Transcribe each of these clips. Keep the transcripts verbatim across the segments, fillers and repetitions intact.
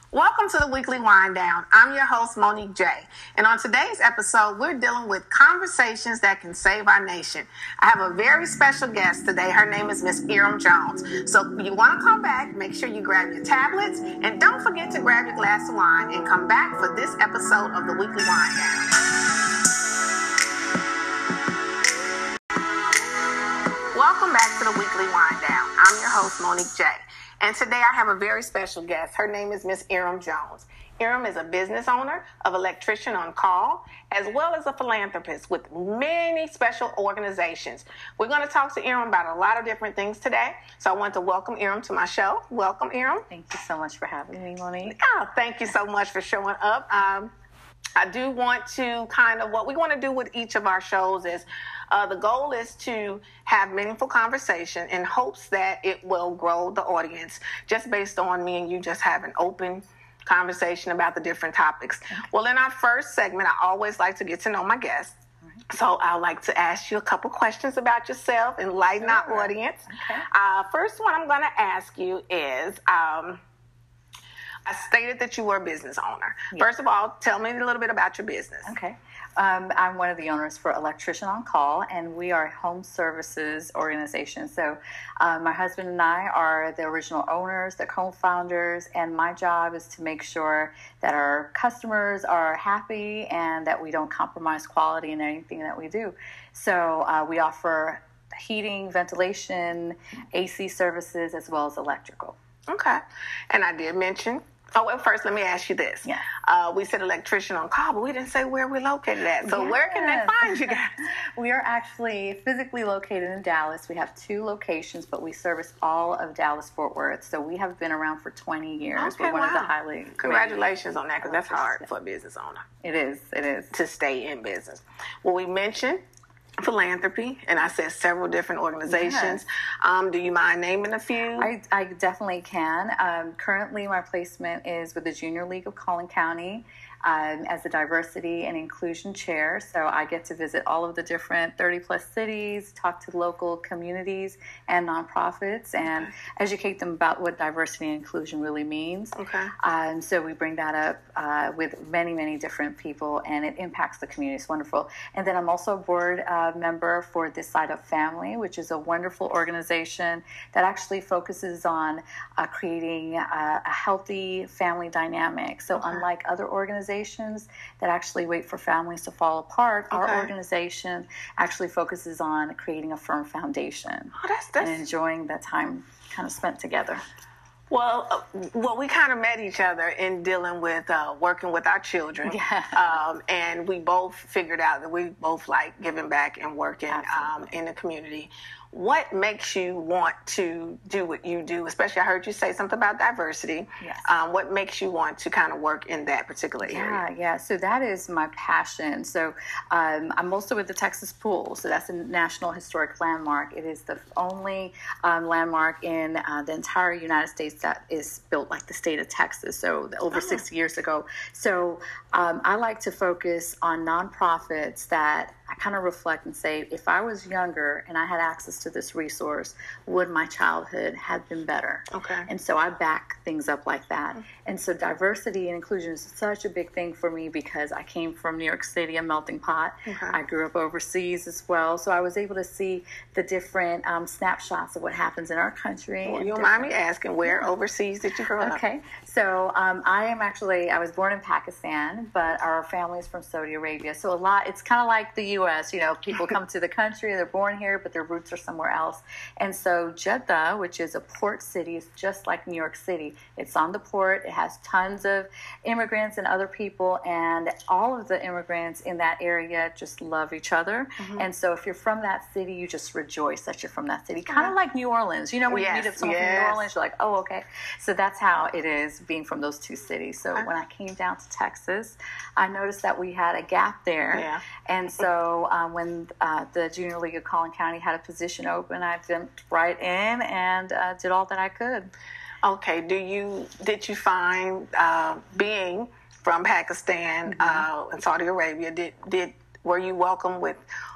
Welcome to the Weekly Wind Down. I'm your host, Monique J. And on today's episode, we're dealing with conversations that can save our nation. I have a very special guest today. Her name is Miss Iram Jones. So if you want to come back, make sure you grab your tablets and don't forget to grab your glass of wine and come back for this episode of the Weekly Wind Down. Welcome back to the Weekly Wind Down. I'm your host, Monique J. And today I have a very special guest. Her name is Miss Iram Jones. Iram is a business owner of Electrician on Call, as well as a philanthropist with many special organizations. We're going to talk to Iram about a lot of different things today. So I want to welcome Iram to my show. Welcome, Iram. Thank you so much for having me, Monique. Oh, thank you so much for showing up. Um, I do want to kind of, what we want to do with each of our shows is, uh, the goal is to have meaningful conversation in hopes that it will grow the audience just based on me and you just have an open conversation about the different topics. Okay. Well, in our first segment, I always like to get to know my guests. Right. So I'd like to ask you a couple questions about yourself, enlighten sure. our audience. Okay. Uh, first one I'm going to ask you is, um, I stated that you were a business owner. Yes. First of all, tell me a little bit about your business. Okay. Um, I'm one of the owners for Electrician on Call, and we are a home services organization. So uh, my husband and I are the original owners, the co-founders, and my job is to make sure that our customers are happy and that we don't compromise quality in anything that we do. So uh, we offer heating, ventilation, A C services, as well as electrical. Okay. And I did mention... Oh, well, first, let me ask you this. Yeah. Uh, we said Electrician on Call, but we didn't say where we're located at. So yes. where can they find you guys? We are actually physically located in Dallas. We have two locations, but we service all of Dallas-Fort Worth. So we have been around for twenty years. Okay, We're one wow. of the highly... Congratulations on that, because that's hard for a business owner. It is. It is. To stay in business. Well, we mentioned philanthropy, and I said several different organizations. Yes. Um, do you mind naming a few? I, I definitely can. Um, currently, my placement is with the Junior League of Collin County um, as a diversity and inclusion chair. So I get to visit all of the different thirty plus cities, talk to local communities and nonprofits, and okay. educate them about what diversity and inclusion really means. Okay. Um, so we bring that up uh, with many, many different people, and it impacts the community. It's wonderful. And then I'm also a board uh, member for This Side Up Family, which is a wonderful organization that actually focuses on uh, creating uh, a healthy family dynamic. So okay. unlike other organizations that actually wait for families to fall apart, okay. our organization actually focuses on creating a firm foundation oh, that's, that's... and enjoying that time kind of spent together. Well, uh, well, we kind of met each other in dealing with uh, working with our children, yeah. um, and we both figured out that we both like giving back and working um, in the community. What makes you want to do what you do? Especially, I heard you say something about diversity. Yes. Um, what makes you want to kind of work in that particular yeah, area? Yeah, yeah. So that is my passion. So um, I'm also with the Texas Pool. So that's a National Historic Landmark. It is the only um, landmark in uh, the entire United States that is built like the state of Texas. So over oh. sixty years ago. So um, I like to focus on nonprofits that I kind of reflect and say, if I was younger and I had access to this resource, would my childhood have been better? Okay. And so I back things up like that. Mm-hmm. And so diversity and inclusion is such a big thing for me because I came from New York City, a melting pot. Okay. I grew up overseas as well. So I was able to see the different um, snapshots of what happens in our country. Well, you don't mind me asking, where yeah. overseas did you grow up? Okay. So um, I am actually, I was born in Pakistan, but our family is from Saudi Arabia. So a lot, it's kind of like the U S, you know, people come to the country, they're born here, but their roots are somewhere else. And so Jeddah, which is a port city, is just like New York City. It's on the port. It has tons of immigrants and other people, and all of the immigrants in that area just love each other. Mm-hmm. And so if you're from that city, you just rejoice that you're from that city. Kind of mm-hmm. like New Orleans. You know, when yes, you meet someone yes. from New Orleans, you're like, oh, okay. So that's how it is being from those two cities. So okay. when I came down to Texas, I noticed that we had a gap there. Yeah. And so um, when uh, the Junior League of Collin County had a position open, I jumped right in and uh, did all that I could. Okay. Do you did you find uh, being from Pakistan mm-hmm. uh, and Saudi Arabia, did did were you welcome with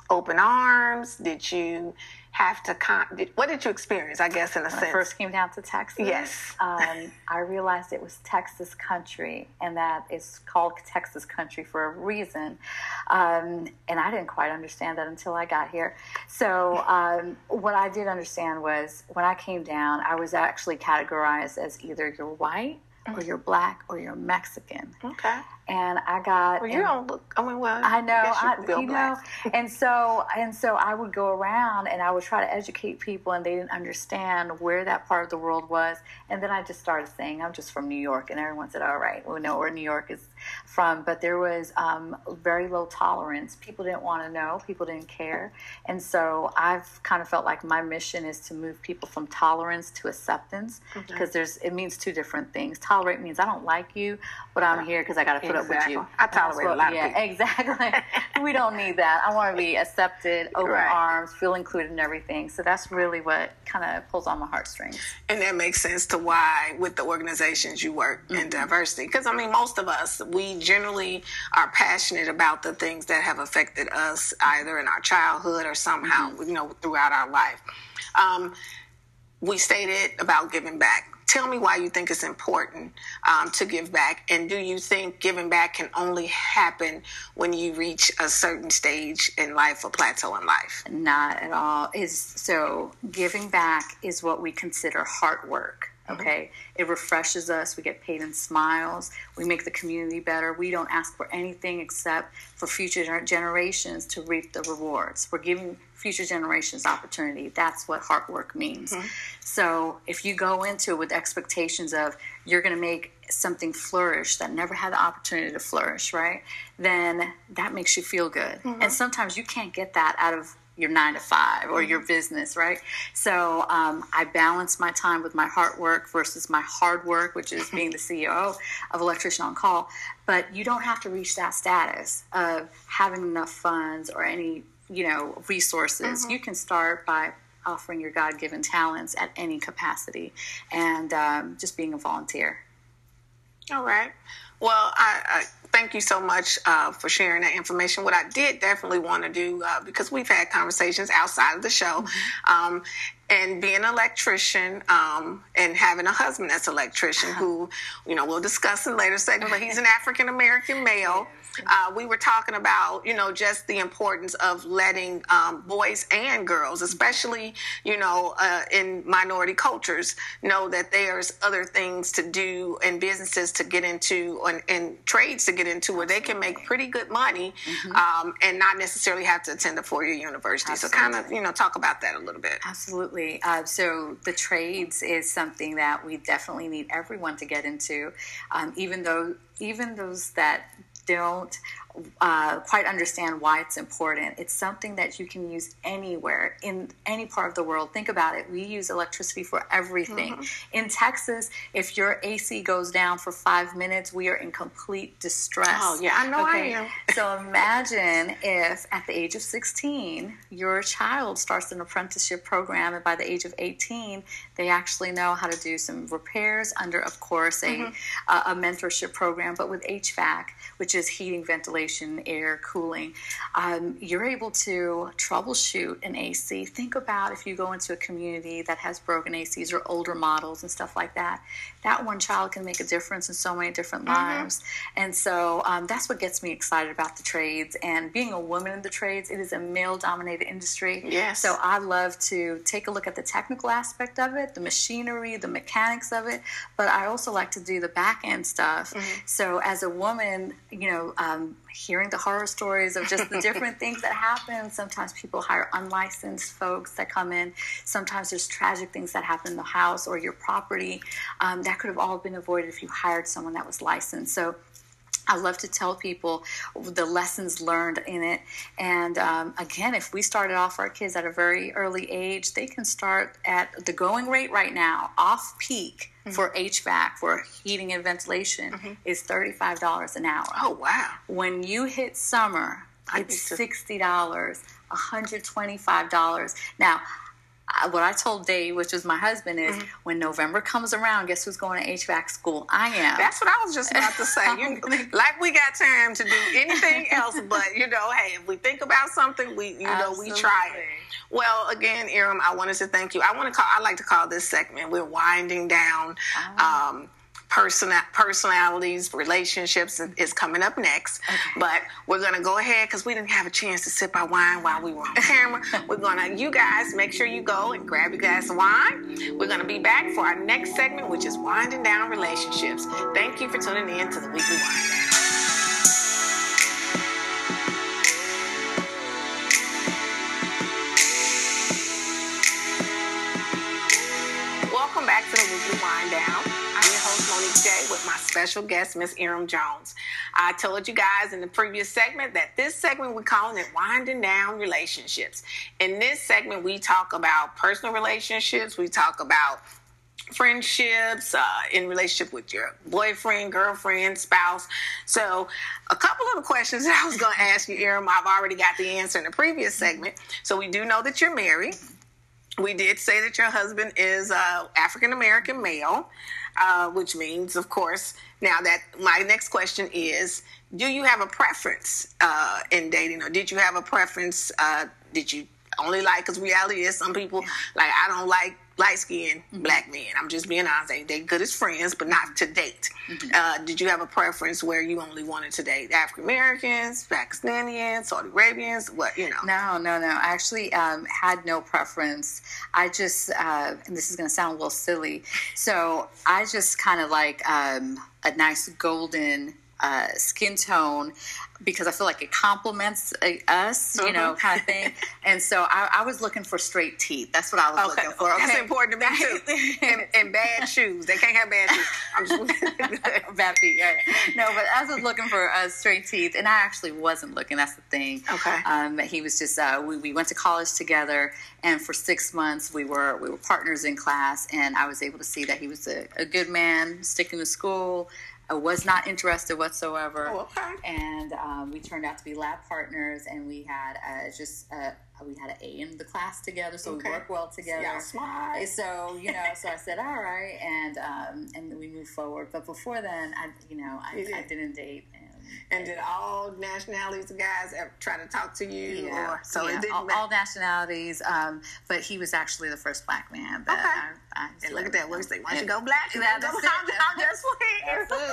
open arms? Did you have to, con- did, what did you experience, I guess, in a when sense? I first came down to Texas, Yes. um, I realized it was Texas country, and that it's called Texas country for a reason. Um, and I didn't quite understand that until I got here. So um, what I did understand was when I came down, I was actually categorized as either you're white, or you're black, or you're Mexican. Okay. And I got. Well, you don't look. I mean, well, I know. I guess you, I, could go you black. know. And so, and so, I would go around and I would try to educate people, and they didn't understand where that part of the world was. And then I just started saying, "I'm just from New York," and everyone said, "All right, we know where New York is from." But there was um, very low tolerance. People didn't want to know. People didn't care. And so, I've kind of felt like my mission is to move people from tolerance to acceptance, because Okay. there's it means two different things. Tolerate means I don't like you, but I'm here because I got to put Exactly. up with you. I tolerate What, a lot yeah, of people. exactly. We don't need that. I want to be accepted, open Right. arms, feel included in everything. So that's really what kind of pulls on my heartstrings. And that makes sense to why with the organizations you work in diversity. Because, I mean, most of us, we generally are passionate about the things that have affected us either in our childhood or somehow, you know, throughout our life. Um, we stated about giving back. Tell me why you think it's important um, to give back. And do you think giving back can only happen when you reach a certain stage in life or plateau in life? Not at all. Is so giving back is what we consider hard work. Okay, it refreshes us. We get paid in smiles. We make the community better. We don't ask for anything except for future gener- generations to reap the rewards. We're giving future generations opportunity. That's what hard work means. Mm-hmm. So if you go into it with expectations of you're going to make something flourish that never had the opportunity to flourish, right? Then that makes you feel good. Mm-hmm. And sometimes you can't get that out of your nine to five or your business, right? So um, I balance my time with my hard work versus my hard work, which is being the C E O of Electrician on Call. But you don't have to reach that status of having enough funds or any, you know, resources. Mm-hmm. You can start by offering your God-given talents at any capacity and um, just being a volunteer. All right. Well, I, I thank you so much uh, for sharing that information. What I did definitely want to do, uh, because we've had conversations outside of the show, mm-hmm. um, and being an electrician um, and having a husband that's an electrician who, you know, we'll discuss in later segment, but he's an African-American male. Uh, we were talking about, you know, just the importance of letting um, boys and girls, especially, you know, uh, in minority cultures, know that there's other things to do and businesses to get into and, and trades to get into where they can make pretty good money mm-hmm. um, and not necessarily have to attend a four-year university. Absolutely. So kind of, you know, talk about that a little bit. Absolutely. Uh, so the trades is something that we definitely need everyone to get into, um, even though even those that don't uh, quite understand why it's important. It's something that you can use anywhere in any part of the world. Think about it. We use electricity for everything. Mm-hmm. In Texas, if your A C goes down for five minutes, we are in complete distress. Oh, yeah, I know okay? I am. So imagine if at the age of sixteen, your child starts an apprenticeship program, and by the age of eighteen, they actually know how to do some repairs under, of course, a, mm-hmm. uh, a mentorship program, but with H V A C, which is heating, ventilation, air, cooling. Um, you're able to troubleshoot an A C. Think about if you go into a community that has broken A Cs or older models and stuff like that. That one child can make a difference in so many different mm-hmm. lives. And so um, that's what gets me excited about the trades. And being a woman in the trades, it is a male-dominated industry. Yes. So I love to take a look at the technical aspect of it, the machinery, the mechanics of it, but I also like to do the back-end stuff. Mm-hmm. So as a woman, you know, um, hearing the horror stories of just the different things that happen. Sometimes people hire unlicensed folks that come in. Sometimes there's tragic things that happen in the house or your property. Um, that could have all been avoided if you hired someone that was licensed. So I love to tell people the lessons learned in it. And um, again, if we started off our kids at a very early age, they can start at the going rate right now, off peak mm-hmm. for H V A C, for heating and ventilation, mm-hmm. is thirty-five dollars an hour. Oh, wow. When you hit summer, it's sixty dollars, one hundred twenty-five dollars. Now, I, what I told Dave, which is my husband, is mm-hmm. when November comes around, guess who's going to H V A C school? I am. That's what I was just about to say. You, like we got time to do anything else, but you know, hey, if we think about something, we you Absolutely. know we try it. Well, again, Iram, I wanted to thank you. I want to call. I like to call this segment. We're winding down. Oh. Um, Person, personalities, relationships is coming up next. Okay. But we're going to go ahead because we didn't have a chance to sip our wine while we were on camera. We're going to, you guys, make sure you go and grab your glass of wine. We're going to be back for our next segment, which is Winding Down Relationships. Thank you for tuning in to the Weekly Wind Down. Welcome back to the Weekly Wind Down. I'm your host, Monique J, with my special guest, Miss Iram Jones. I told you guys in the previous segment that this segment we're calling it Winding Down Relationships. In this segment, we talk about personal relationships. We talk about friendships, uh, in relationship with your boyfriend, girlfriend, spouse. So a couple of the questions that I was going to ask you, Iram, I've already got the answer in the previous segment. So we do know that you're married. We did say that your husband is uh, African-American male. Uh, which means, of course, now that my next question is, do you have a preference uh, in dating, or did you have a preference? Uh, did you only like, because reality is some people, like, I don't like light-skinned mm-hmm. black men. I'm just being honest. They, they good as friends, but not to date. Mm-hmm. Uh, did you have a preference where you only wanted to date African-Americans, Pakistanians, Saudi Arabians, what, you know? No, no, no. I actually um, had no preference. I just, uh, and this is going to sound a little silly, so I just kind of like um, a nice golden uh, skin tone, because I feel like it complements uh, us, you mm-hmm. know, kind of thing. And so I, I was looking for straight teeth. That's what I was okay. looking for. Okay. That's important to me too. and, and bad shoes. They can't have bad shoes. I'm just bad feet. Yeah. No, but I was looking for uh, straight teeth, and I actually wasn't looking. That's the thing. Okay. Um, he was just. Uh, we we went to college together, and for six months we were we were partners in class, and I was able to see that he was a, a good man, sticking to school. I was not interested whatsoever. Oh, okay. And um, we turned out to be lab partners, and we had uh, just uh, we had an A in the class together, so okay. we worked well together. Y'all smart. So you know, so I said, all right, and um, and we moved forward. But before then, I you know I, did. I didn't date. And, and did all nationalities of guys ever try to talk to you? Yeah, or, so yeah, it didn't all, all nationalities. Um, but he was actually the first black man. But okay. I, I and look at that. What do you say? Why don't you go black? Yeah, that's it. I'm just playing.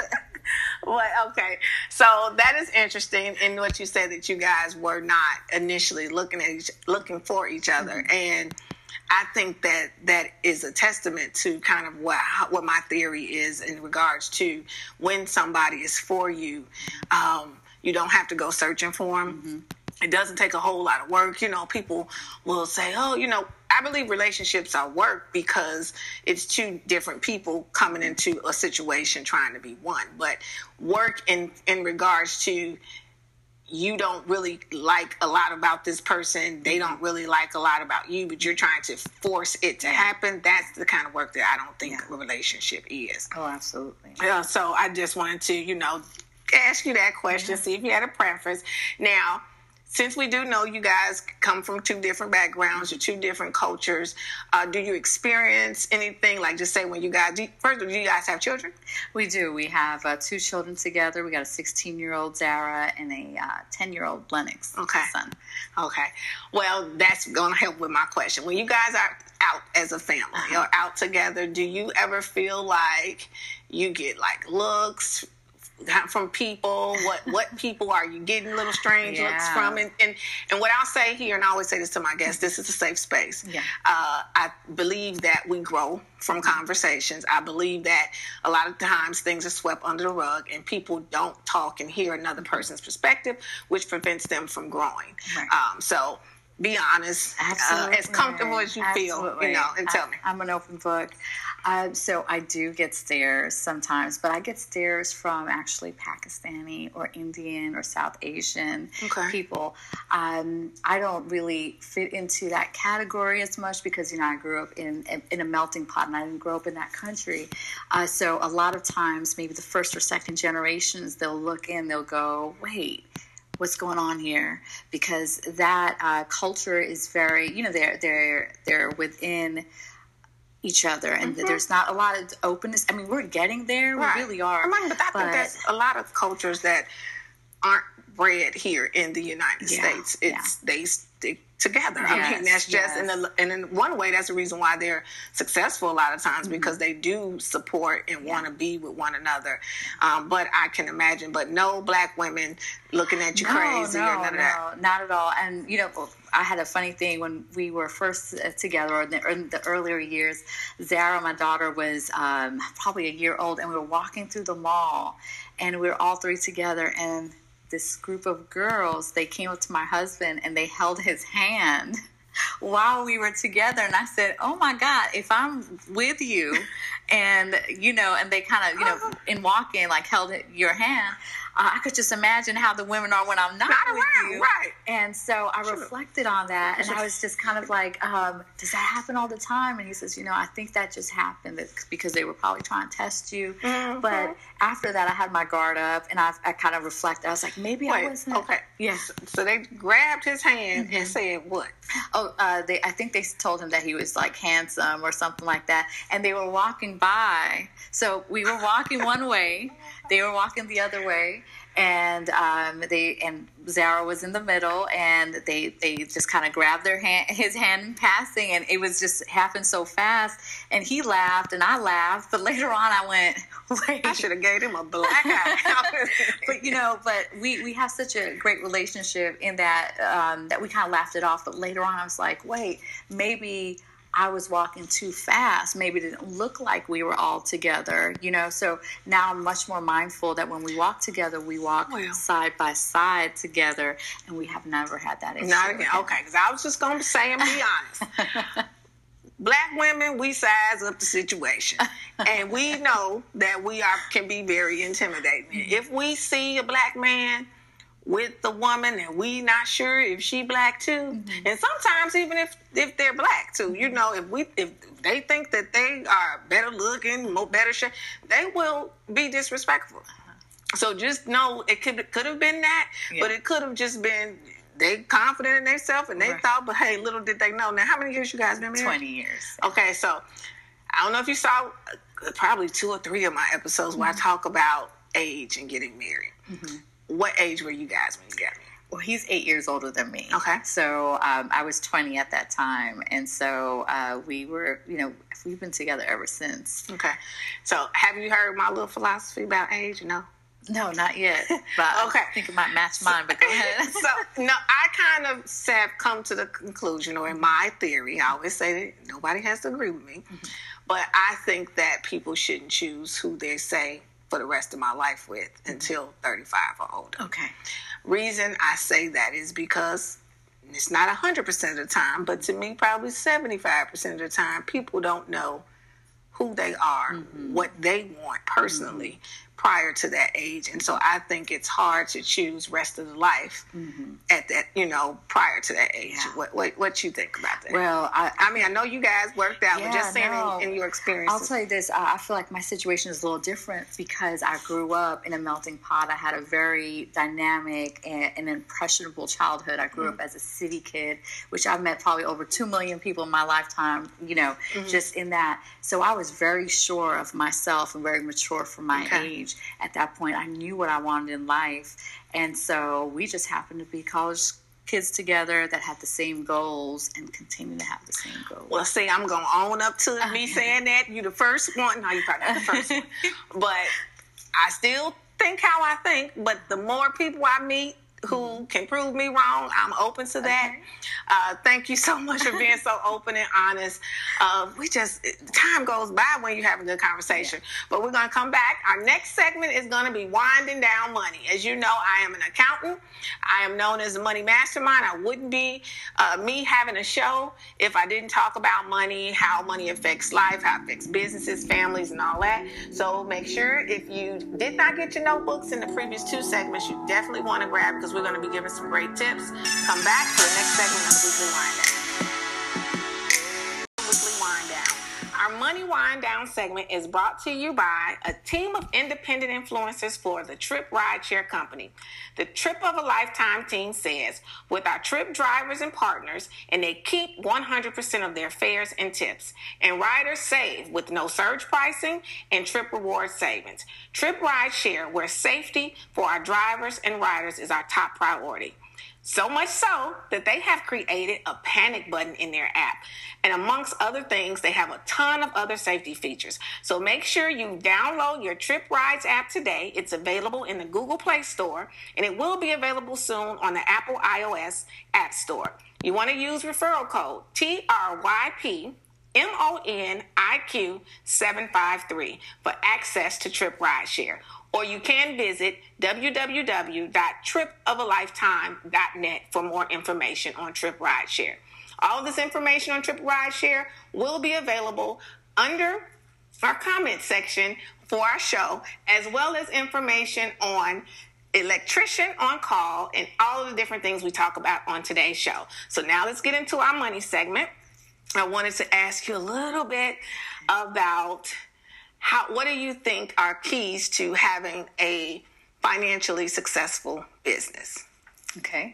Well, okay. So that is interesting in what you said, that you guys were not initially looking at each, looking for each other, mm-hmm. and I think that that is a testament to kind of what what my theory is in regards to when somebody is for you. Um, you don't have to go searching for them. Mm-hmm. It doesn't take a whole lot of work. You know, people will say, oh, you know, I believe relationships are work because it's two different people coming into a situation trying to be one. But work in, in regards to you don't really like a lot about this person, they don't really like a lot about you, but you're trying to force it to happen. That's the kind of work that I don't think yeah. a relationship is. Oh, absolutely. Yeah, so I just wanted to, you know, ask you that question, yeah. see if you had a preference. Now, since we do know you guys come from two different backgrounds or two different cultures, uh, do you experience anything, like just say when you guys, do you, first, do you guys have children? We do. We have uh, two children together. We got a sixteen-year-old Zara and a uh, ten-year-old Lennox okay. son. Okay. Well, that's going to help with my question. When you guys are out as a family uh-huh. or out together, do you ever feel like you get like looks from people? What what people are you getting little strange yeah. looks from? And, and and what I'll say here, and I always say this to my guests, this is a safe space. Yeah. Uh, I believe that we grow from conversations. I believe that a lot of times things are swept under the rug and people don't talk and hear another person's perspective, which prevents them from growing. Right. Um, so be honest, uh, as comfortable as you Absolutely. feel, you know, and tell I, me. I'm an open book. Uh, so I do get stares sometimes, but I get stares from actually Pakistani or Indian or South Asian okay. people. Um, I don't really fit into that category as much because, you know, I grew up in, in, in a melting pot and I didn't grow up in that country. Uh, so a lot of times, maybe the first or second generations, they'll look in, they'll go, wait, what's going on here, because that uh, culture is very, you know, they're they're they're within each other, and mm-hmm. there's not a lot of openness. I mean, we're getting there, right. we really are. I mean, but I but, think there's a lot of cultures that aren't bred here in the United yeah, States. It's yeah. they stick together. Yes, I mean, that's just yes. and, the, and in one way, that's the reason why they're successful a lot of times, mm-hmm. because they do support and yeah. want to be with one another. Um, but I can imagine, but no black women looking at you no, crazy no, or none of no, that. Not at all. And you know, I had a funny thing when we were first together, or in the, in the earlier years. Zara, my daughter, was um, probably a year old, and we were walking through the mall, and we were all three together, and this group of girls, they came up to my husband and they held his hand while we were together. And I said, oh my God, if I'm with you and, you know, and they kind of, you know, in walking, like held your hand, uh, I could just imagine how the women are when I'm not, not with around, you. Right. And so I reflected on that, and I was just kind of like, um, does that happen all the time? And he says, you know, I think that just happened because they were probably trying to test you. Mm-hmm. But after that, I had my guard up, and I, I kind of reflected. I was like, maybe Wait, I wasn't. Okay. Yeah. So they grabbed his hand mm-hmm. and said what? Oh, uh, they. I think they told him that he was like handsome or something like that. And they were walking by. So we were walking one way. They were walking the other way. And um, they and Zara was in the middle, and they they just kind of grabbed their hand, his hand in passing, and it was just happened so fast. And he laughed, and I laughed. But later on, I went, "Wait, I should have gave him a black eye." But you know, but we, we have such a great relationship in that um, that we kind of laughed it off. But later on, I was like, "Wait, maybe I was walking too fast. Maybe it didn't look like we were all together, you know." So now I'm much more mindful that when we walk together, we walk well, side by side together, and we have never had that issue. Not again. Okay, because I was just going to say and be honest. Black women, we size up the situation, and we know that we are can be very intimidating. Mm-hmm. If we see a black man with the woman and we not sure if she black too, mm-hmm. and sometimes even if if they're black too, you know, if we if they think that they are better looking, more better shape, they will be disrespectful. Uh-huh. So just know it could could have been that, yeah. but it could have just been they confident in themselves and they right. thought, but hey, little did they know. Now, how many years you guys been married? Twenty years. Okay, so I don't know if you saw uh, probably two or three of my episodes mm-hmm. where I talk about age and getting married. Mm-hmm. What age were you guys when you got married? Well, he's eight years older than me. Okay. So um, I was twenty at that time. And so uh, we were, you know, we've been together ever since. Okay. So have you heard my little philosophy about age? No? No, not yet. But okay. I think it might match mine, but go ahead. So, no, I kind of have come to the conclusion, or in my theory, I always say that nobody has to agree with me, mm-hmm. but I think that people shouldn't choose who they say for the rest of my life with mm-hmm. until thirty-five or older. Okay. Reason I say that is because it's not one hundred percent of the time, but to me, probably seventy-five percent of the time, people don't know who they are, mm-hmm. what they want personally mm-hmm. prior to that age. And so I think it's hard to choose rest of the life mm-hmm. at that, you know, prior to that age. Yeah. What, what what you think about that? Well, I, I mean, I know you guys worked out, yeah, but just saying no. in, in your experience. I'll tell you this, uh, I feel like my situation is a little different because I grew up in a melting pot. I had a very dynamic and, and impressionable childhood. I grew mm-hmm. up as a city kid, which I've met probably over two million people in my lifetime, you know, mm-hmm. just in that. So I was very sure of myself and very mature for my okay. age. At that point, I knew what I wanted in life. And so we just happened to be college kids together that had the same goals and continue to have the same goals. Well, see, I'm going to own up to okay. me saying that. You're the first one. No, you're probably not the first one. But I still think how I think. But the more people I meet who can prove me wrong, I'm open to that. Okay. Uh, thank you so much for being so open and honest. Uh, we just, time goes by when you have a good conversation. Yeah. But we're going to come back. Our next segment is going to be winding down money. As you know, I am an accountant. I am known as a money mastermind. I wouldn't be uh, me having a show if I didn't talk about money, how money affects life, how it affects businesses, families, and all that. So make sure if you did not get your notebooks in the previous two segments, you definitely want to grab, because we're going to be giving some great tips. Come back for the next segment of the Weekly Wind Down. Weekly Wind Down. Our Money Wind Down segment is brought to you by a team of independent influencers for the Trip Rideshare Company. The Trip of a Lifetime team says, with our Trip drivers and partners, and they keep one hundred percent of their fares and tips. And riders save with no surge pricing and Trip reward savings. Trip Rideshare, where safety for our drivers and riders is our top priority. So much so that they have created a panic button in their app. And amongst other things, they have a ton of other safety features. So make sure you download your Trip Rides app today. It's available in the Google Play Store, and it will be available soon on the Apple iOS App Store. You want to use referral code T R Y P M O N I Q seven five three for access to Trip Rideshare. Or you can visit w w w dot trip of a lifetime dot net for more information on Trip Rideshare. All this information on Trip Rideshare will be available under our comment section for our show, as well as information on electrician on call and all of the different things we talk about on today's show. So now let's get into our money segment. I wanted to ask you a little bit about How, what do you think are keys to having a financially successful business? Okay,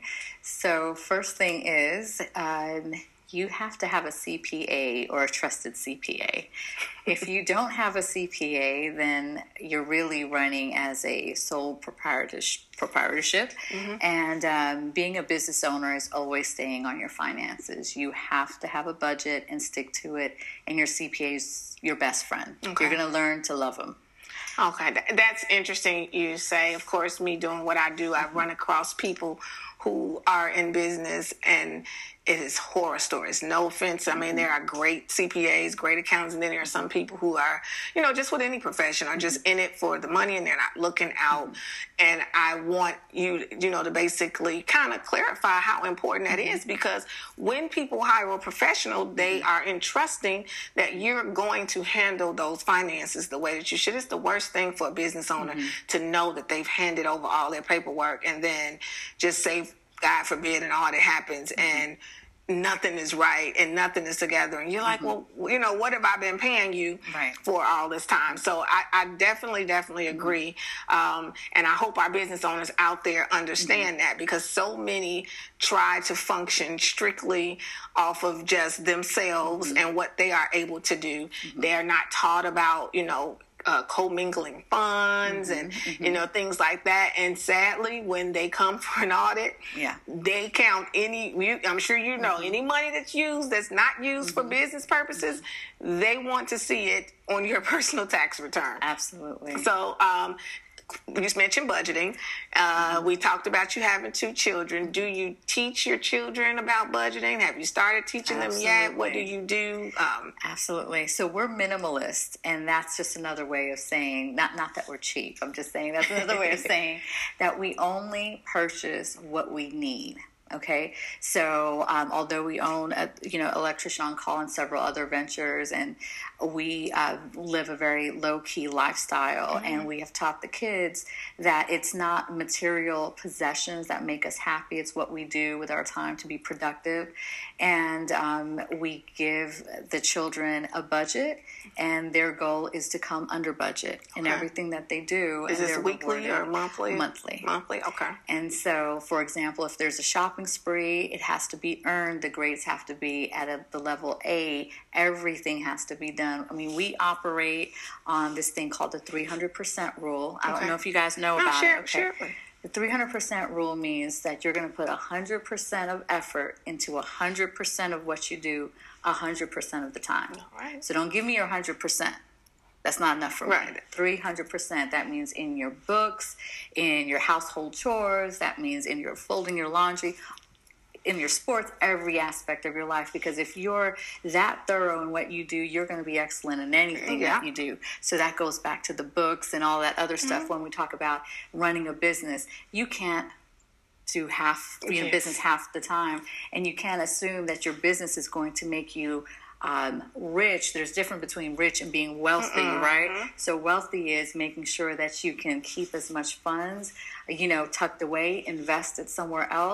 so first thing is um, you have to have a C P A or a trusted C P A. If you don't have a C P A, then you're really running as a sole proprietorship. proprietorship. Mm-hmm. And um, being a business owner is always staying on your finances. You have to have a budget and stick to it. And your C P A is your best friend. Okay. You're going to learn to love them. Okay, that's interesting you say. Of course, me doing what I do, I run across people who are in business, and it is horror stories. No offense. I mean, there are great C P As, great accountants, and then there are some people who are, you know, just with any profession, are just in it for the money, and they're not looking out. And I want you, you know, to basically kind of clarify how important that is, because when people hire a professional, they are entrusting that you're going to handle those finances the way that you should. It's the worst thing for a business owner mm-hmm. to know that they've handed over all their paperwork and then just say, God forbid, and all that happens, and nothing is right and nothing is together. And you're like, mm-hmm. well, you know, what have I been paying you right. for all this time? So I, I definitely, definitely mm-hmm. agree. Um, and I hope our business owners out there understand mm-hmm. that, because so many try to function strictly off of just themselves mm-hmm. and what they are able to do. Mm-hmm. They're not taught about, you know, Uh, commingling funds mm-hmm, and, mm-hmm. you know, things like that. And sadly, when they come for an audit, yeah. they count any, you, I'm sure you know, mm-hmm. any money that's used that's not used mm-hmm. for business purposes, mm-hmm. they want to see it on your personal tax return. Absolutely. So, um, you just mentioned budgeting. Uh, we talked about you having two children. Do you teach your children about budgeting? Have you started teaching Absolutely. them yet? What do you do? Um, Absolutely. So we're minimalist, and that's just another way of saying, not, not that we're cheap. I'm just saying that's another way of saying that we only purchase what we need. Okay, so um, although we own a you know electrician on call and several other ventures, and we uh, live a very low key lifestyle, mm-hmm. and we have taught the kids that it's not material possessions that make us happy; it's what we do with our time to be productive. And um, we give the children a budget, and their goal is to come under budget okay. in everything that they do. Is this weekly or monthly? Monthly. Monthly. Okay. And so, for example, if there's a shopping spree, it has to be earned. The grades have to be at a, the level A. Everything has to be done. I mean, we operate on this thing called the three hundred percent rule. I okay. don't know if you guys know no, about sure, it. Okay. Sure. The three hundred percent rule means that you're going to put one hundred percent of effort into one hundred percent of what you do one hundred percent of the time. All right. So don't give me your one hundred percent. That's not enough for right. me. three hundred percent, that means in your books, in your household chores, that means in your folding your laundry, in your sports, every aspect of your life. Because if you're that thorough in what you do, you're going to be excellent in anything yeah. that you do. So that goes back to the books and all that other stuff. Mm-hmm. When we talk about running a business, you can't do half you know, yes. business half the time, and you can't assume that your business is going to make you Um, rich. There's difference between rich and being wealthy, mm-hmm. right? So wealthy is making sure that you can keep as much funds, you know, tucked away, invested somewhere else,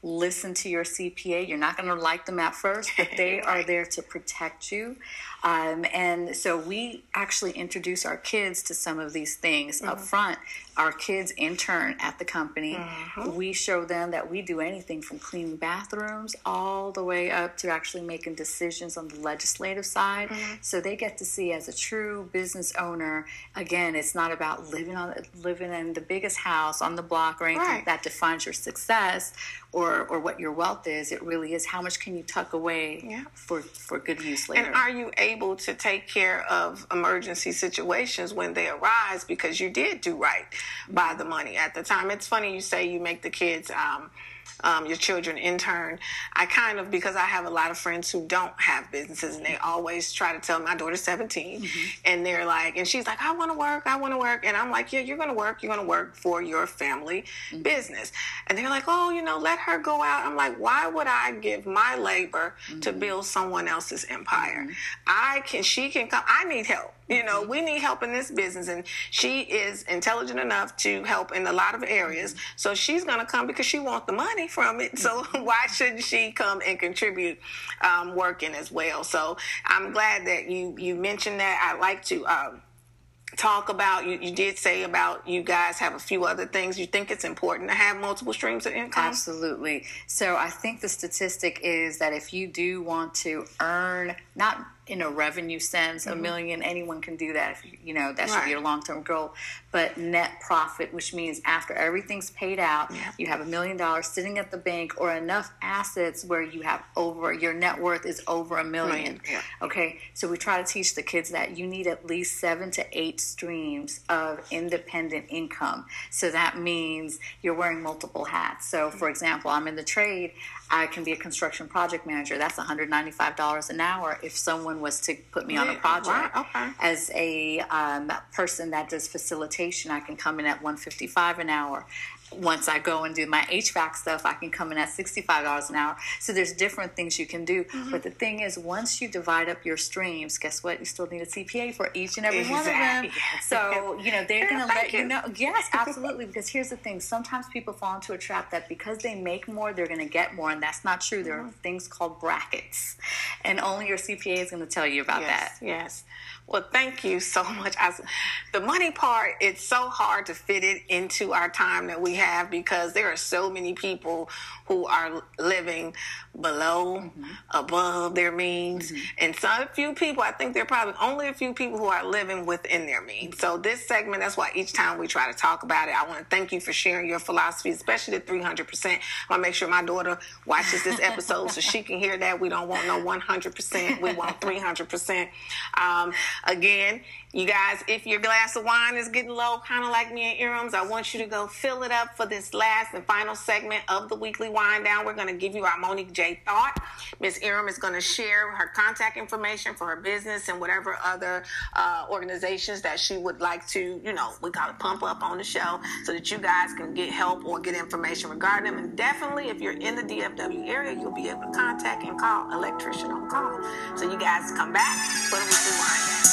listen to your C P A. You're not going to like them at first, but they are there to protect you. Um, and so we actually introduce our kids to some of these things mm-hmm. up front. Our kids intern at the company. Mm-hmm. We show them that we do anything from cleaning bathrooms all the way up to actually making decisions on the legislative side. Mm-hmm. So they get to see, as a true business owner, again, it's not about living on living in the biggest house on the block or anything right. that defines your success or or what your wealth is. It really is how much can you tuck away yeah. for, for good use later. And are you able to take care of emergency situations when they arise because you did do right by the money at the time? It's funny you say you make the kids um Um, your children intern. I kind of, because I have a lot of friends who don't have businesses, and they always try to tell me, my daughter's seventeen, mm-hmm. and they're like, and she's like, I want to work, I want to work. And I'm like, yeah, you're going to work. You're going to work for your family mm-hmm. business. And they're like, oh, you know, let her go out. I'm like, why would I give my labor mm-hmm. to build someone else's empire? Mm-hmm. I can, she can come. I need help. You know, we need help in this business, and she is intelligent enough to help in a lot of areas. So she's going to come because she wants the money from it. So why shouldn't she come and contribute um, working as well? So I'm glad that you, you mentioned that. I like to um, talk about, you, you did say about you guys have a few other things. You think it's important to have multiple streams of income? Absolutely. So I think the statistic is that if you do want to earn, not in a revenue sense, mm-hmm. a million, anyone can do that. If, you know, that should right. be your long-term goal. But net profit, which means after everything's paid out, yeah. you have a million dollars sitting at the bank or enough assets where you have over, your net worth is over a million. Right. Yeah. Okay. So we try to teach the kids that you need at least seven to eight streams of independent income. So that means you're wearing multiple hats. So for example, I'm in the trade. I can be a construction project manager. That's one hundred ninety-five dollars an hour if someone was to put me on a project. Right. Okay. As a um, person that does facilitation, I can come in at one hundred fifty-five dollars an hour. Once I go and do my H V A C stuff, I can come in at sixty-five dollars an hour. So there's different things you can do. Mm-hmm. But the thing is, once you divide up your streams, guess what? You still need a C P A for each and every exactly. one of them. So, you know, they're going to let you. you know. Yes, absolutely. Because here's the thing. Sometimes people fall into a trap that because they make more, they're going to get more. And that's not true. There are things called brackets. And only your C P A is going to tell you about yes, that. Yes. Well, thank you so much. I, the money part, it's so hard to fit it into our time that we have because there are so many people who are living below, mm-hmm. above their means. Mm-hmm. And so a few people, I think there are probably only a few people who are living within their means. So this segment, that's why each time we try to talk about it, I want to thank you for sharing your philosophy, especially the three hundred percent. I want to make sure my daughter watches this episode so she can hear that. We don't want no one hundred percent. We want three hundred percent. Um, Again, you guys, if your glass of wine is getting low, kind of like me and Earums, I want you to go fill it up for this last and final segment of the weekly wind down. We're going to give you our Monique J. Thought. Miss Erum is going to share her contact information for her business and whatever other uh, organizations that she would like to, you know, we call it pump up on the show so that you guys can get help or get information regarding them. And definitely, if you're in the D F W area, you'll be able to contact and call Electrician on Call. So you guys come back for the weekly wind down.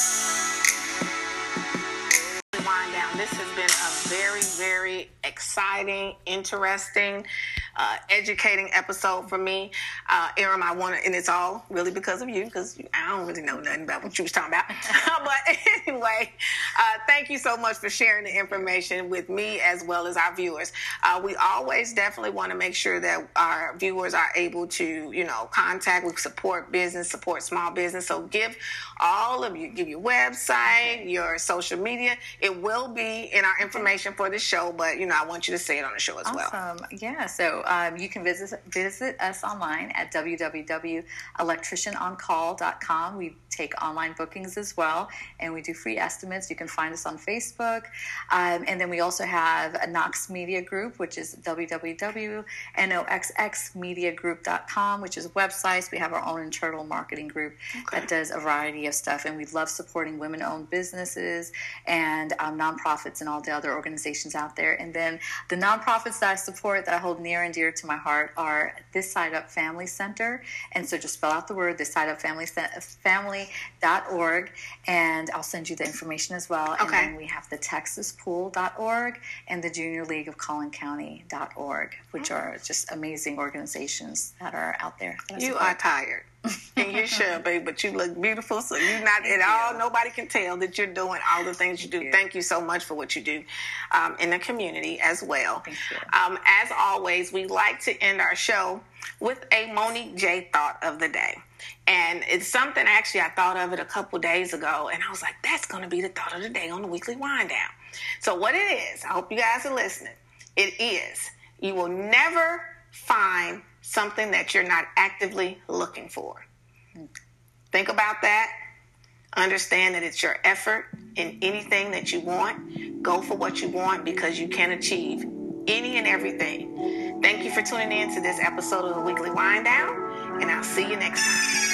Wind down. This has been a very, very exciting, interesting, uh, educating episode for me. Uh, Erum, I want to, and it's all really because of you, because I don't really know nothing about what you was talking about. But anyway, uh, thank you so much for sharing the information with me as well as our viewers. Uh, we always definitely want to make sure that our viewers are able to, you know, contact, we support business, support small business. So give all of you, give your website, your social media. It will be in our information for this show, but, you know, I want you to say it on the show as well. Awesome. Yeah, so um, you can visit visit us online at w w w dot electrician on call dot com. We take online bookings as well, and we do free estimates. You can find us on Facebook. Um, and then we also have a Knox Media Group, which is w w w dot noxx media group dot com, which is websites. We have our own internal marketing group okay. that does a variety of stuff, and we love supporting women-owned businesses and um, nonprofits and all the other organizations out there. And then the nonprofits that I support that I hold near and dear to my heart are This Side Up Family Center. And so just spell out the word, This Side Up Family, family dot org, and I'll send you the information as well. Okay. And then we have the texas pool dot org and the Junior League of Collin County dot org, which mm-hmm. are just amazing organizations that are out there. You are tired. And you should be, but you look beautiful, so you're not at all, nobody can tell that you're doing all the things you do. Thank you, Thank you so much for what you do um, in the community as well. Thank you. Um, as always, we like to end our show with a Monique J thought of the day. And it's something, actually, I thought of it a couple days ago, and I was like, that's going to be the thought of the day on the Weekly Wind Down. So what it is, I hope you guys are listening, it is, you will never find something that you're not actively looking for. Think about that. Understand that it's your effort in anything that you want. Go for what you want, because you can achieve any and everything. Thank you for tuning in to this episode of the Weekly Wind Down, and I'll see you next time.